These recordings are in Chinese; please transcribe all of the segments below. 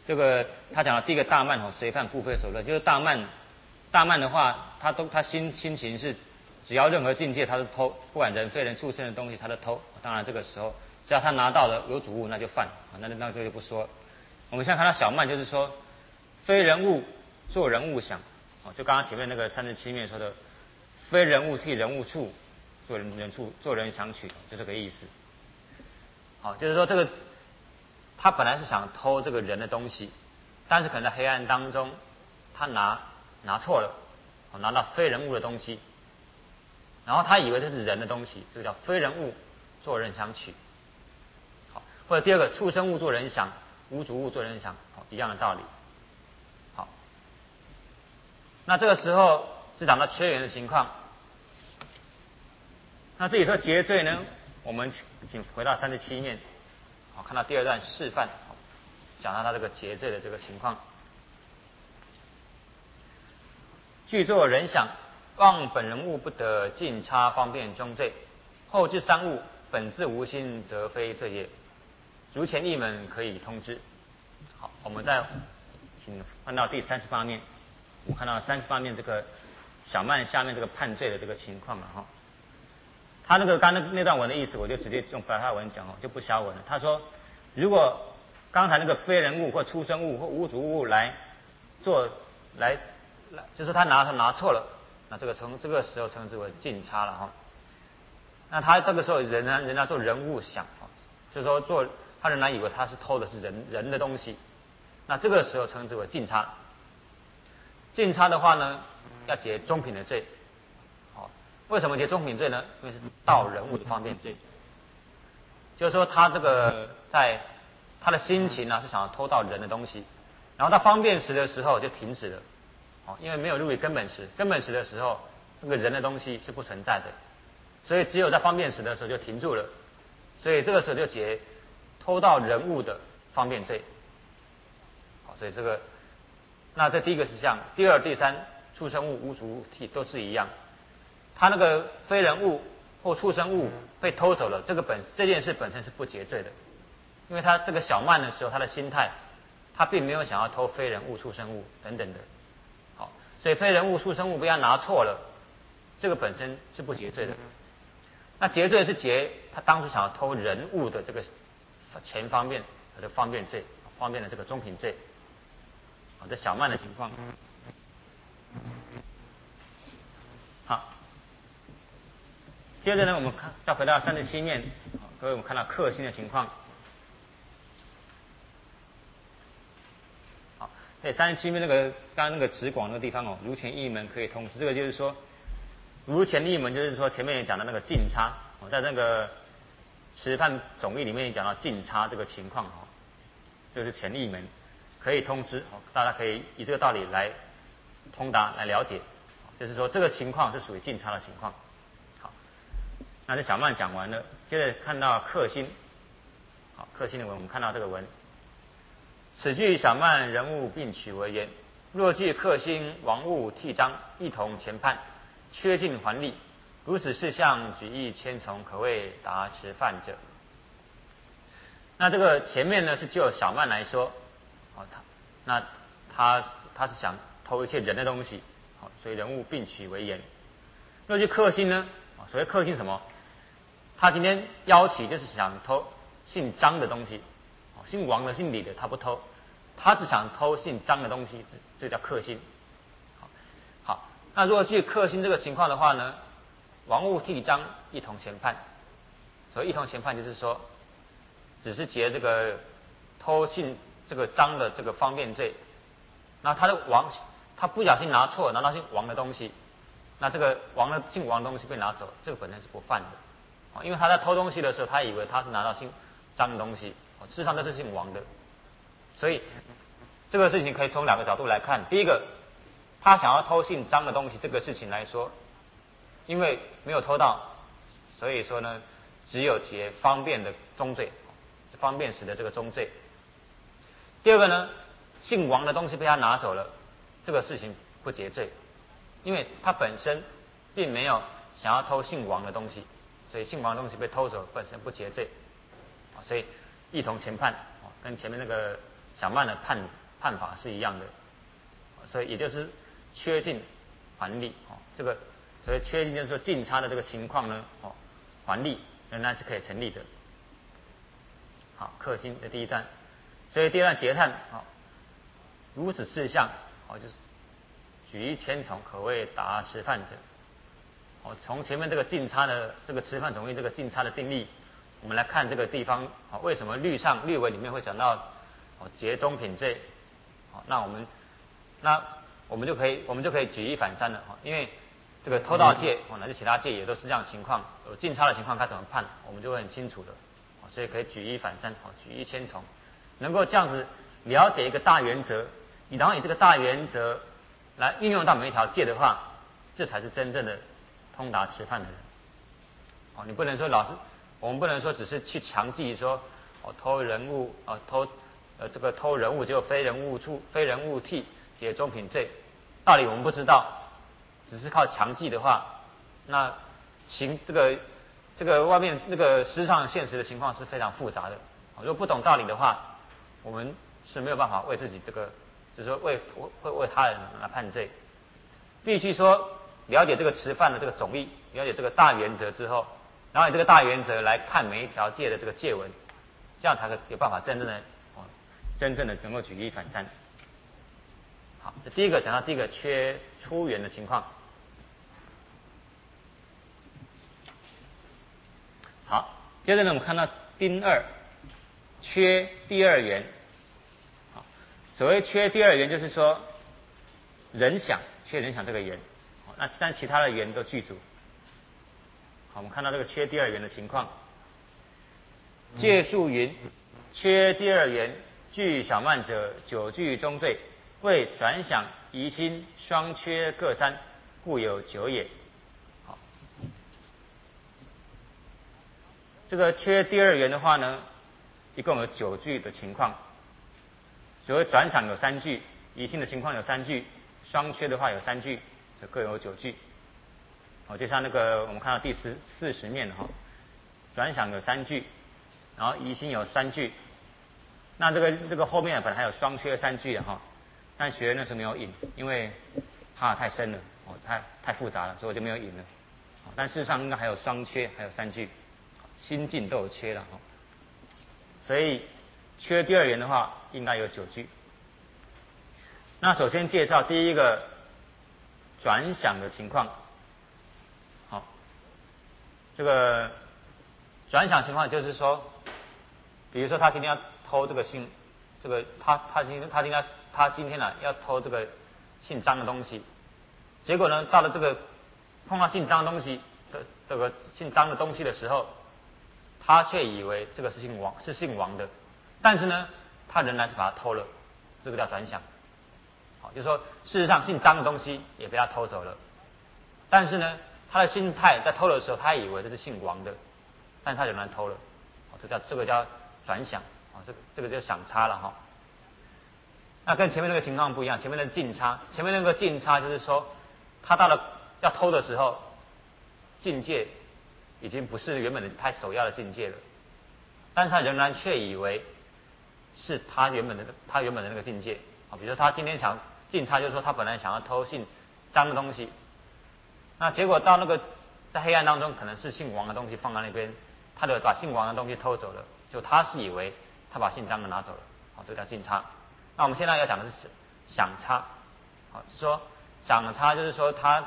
这个他讲的第一个大慢随犯不非所论，就是大慢的话，他心情是只要任何境界他都偷，不管人非人畜生的东西他都偷。当然这个时候只要他拿到了有主物那就犯那这个就不说。我们现在看到小慢就是说非人物做人物想，就刚刚前面那个37面说的非人物替人物处做人想取，就这个意思。好，就是说这个他本来是想偷这个人的东西，但是可能在黑暗当中他拿错了，拿到非人物的东西，然后他以为这是人的东西，这个叫非人物做人想取。好，或者第二个畜生物做人想，无主物做人想，一样的道理。好，那这个时候是讲到缺元的情况。那这里说结罪呢，我们请回到37面，好，看到第二段示范，讲到他这个结罪的这个情况。具作人想，望本人物不得尽差方便中罪，后至三物本自无心，则非罪也。如前一门可以通之。好，我们再请翻到第38面，我们看到38面这个小慢下面这个判罪的这个情况了哈。他那个刚那段文的意思，我就直接用白话文讲就不瞎文了。他说，如果刚才那个非人物或畜生物或无主物来，就是他拿错了，那这个时候称之为尽差了哈。那他这个时候人家做人物想，就是说他仍然以为他是偷的是人的东西，那这个时候称之为尽差。尽差的话呢，要结中品的罪。为什么结中品罪呢？因为是盗人物的方便罪，就是说他这个在他的心情是想要偷盗人的东西，然后到方便时的时候就停止了，因为没有入于根本时，根本时的时候那个人的东西是不存在的，所以只有在方便时的时候就停住了，所以这个时候就结偷盗人物的方便罪。好，所以这个那这第一个事项，第二、第三畜生物、无主物都是一样。他那个非人物或畜生物被偷走了，这件事本身是不结罪的，因为他这个小慢的时候，他的心态，他并没有想要偷非人物、畜生物等等的。好，所以非人物、畜生物被他拿错了，这个本身是不结罪的。那结罪是结他当初想要偷人物的这个前方便的方便罪，方便的这个中品罪。好，这小慢的情况。好。接着呢，我们再回到37面，各位我们看到克星的情况。好，在37面刚刚那个直广那个地方如前一门可以通知，这个就是说，如前一门就是说前面也讲的那个尽差，在那个实范总义里面也讲到尽差这个情况就是前一门可以通知，大家可以以这个道理来通达来了解，就是说这个情况是属于尽差的情况。那这小慢讲完了，接着看到克星。好，克星的文，我们看到这个文，此句小慢人物并取为言，若据克星王物替章，一同前判，缺尽还利，如此事项举一千从，可谓达持犯者。那这个前面呢是就小慢来说，他是想偷一切人的东西，所以人物并取为言。若据克星呢，所谓克星什么？他今天邀起就是想偷姓张的东西，姓王的、姓李的他不偷，他是想偷姓张的东西，这叫克星。好，那如果据克星这个情况的话呢，王物替张一同前判，所以一同前判就是说，只是结这个偷姓这个张的这个方便罪，那他的王他不小心拿错，拿到姓王的东西，那这个姓王的东西被拿走，这个本身是不犯的。因为他在偷东西的时候，他以为他是拿到姓张的东西，事实上这是姓王的，所以这个事情可以从两个角度来看。第一个，他想要偷姓张的东西这个事情来说，因为没有偷到，所以说呢，只有结方便的中罪，方便时的这个中罪。第二个呢，姓王的东西被他拿走了，这个事情不结罪，因为他本身并没有想要偷姓王的东西。所以姓王的东西被偷走本身不结罪，所以一同前判，跟前面那个小曼的判法是一样的，所以也就是缺尽还利这个所以缺尽就是说尽差的这个情况呢还利仍然是可以成立的。好，克星的第一段，所以第二段结叹如此事项就是举一千重，可谓达吃饭者。从前面这个尽差的这个吃饭总义这个尽差的定义，我们来看这个地方为什么律文里面会讲到结中品罪？那我们就可以举一反三了因为这个偷盗戒乃至其他戒也都是这样的情况，有尽差的情况该怎么判，我们就会很清楚的所以可以举一反三举一千重，能够这样子了解一个大原则，然后以这个大原则来运用到每一条戒的话，这才是真正的通达吃饭的人。你不能说我们不能说只是去强记说偷人物这个偷人物结果非人物替结中品罪，道理我们不知道，只是靠强记的话，那这个外面那个实际上现实的情况是非常复杂的。如果不懂道理的话，我们是没有办法为自己这个就是说为他人来判罪。必须说了解这个吃饭的这个总义，了解这个大原则之后，然后以这个大原则来看每一条戒的这个戒文，这样才有办法真正的能够举一反三。好，第一个讲到第一个缺出缘的情况。好，接着呢，我们看到丁二缺第二缘。所谓缺第二缘，就是说人想缺人想这个缘，那但其他的缘都具足。好，我们看到这个缺第二缘的情况。戒数云：缺第二缘，具小慢者九句中罪，为转想疑心双缺各三，故有九也。好，这个缺第二缘的话呢，一共有9句的情况。所谓转想有3句，疑心的情况有3句，双缺的话有3句，就各有9句。就像那个我们看到第40面转想有3句，然后疑心有3句。那这个后面本来还有双缺3句但学员那时候没有引，因为怕太深了太复杂了，所以我就没有引了。但事实上应该还有双缺，还有3句，心境都有缺了所以缺第二缘的话，应该有9句。那首先介绍第一个转想的情况。好，这个转想情况就是说，比如说他今天要偷这个姓，这个他今天要偷这个姓张的东西，结果呢到了这个碰到姓张的东西这个姓张的东西的时候，他却以为这个是姓王的，但是呢他仍然是把它偷了，这个叫转想。好，就是说事实上姓张的东西也被他偷走了，但是呢他的心态在偷的时候，他以为这是姓王的，但是他仍然偷了。这个叫转想这个就想差了那跟前面那个情况不一样，前面的尽差，前面那个尽差就是说他到了要偷的时候，境界已经不是原本的他首要的境界了，但是他仍然却以为是他原本的那个境界。比如说他今天想尽差，就是说他本来想要偷姓张的东西，那结果到那个在黑暗当中可能是姓王的东西放在那边，他就把姓王的东西偷走了，就他是以为他把姓张的拿走了。好，这叫尽差。那我们现在要讲的是想差。好，说想差就是说他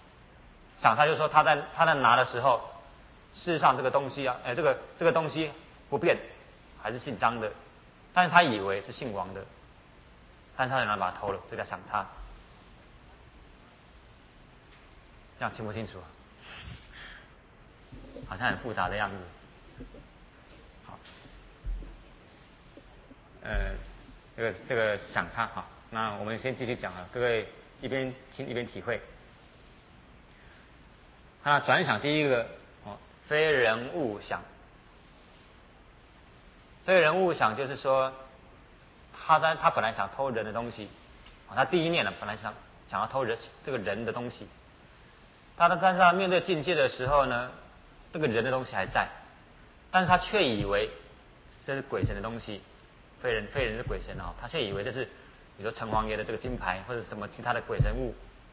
在拿的时候，事实上这个东西这个东西不变，还是姓张的，但是他以为是姓王的，但是他仍然把它偷了，这叫想差。这样清不清楚？好像很复杂的样子。好，这个想差好，那我们先继续讲各位一边听一边体会。那转想第一个非人物想。非人物想就是说，他本来想偷人的东西，他第一念本来想要偷这个人的东西，但是他面对境界的时候呢，这个人的东西还在，但是他却以为这是鬼神的东西， 非人是鬼神啊，他却以为这是比如说城隍爷的这个金牌或者什么其他的鬼神物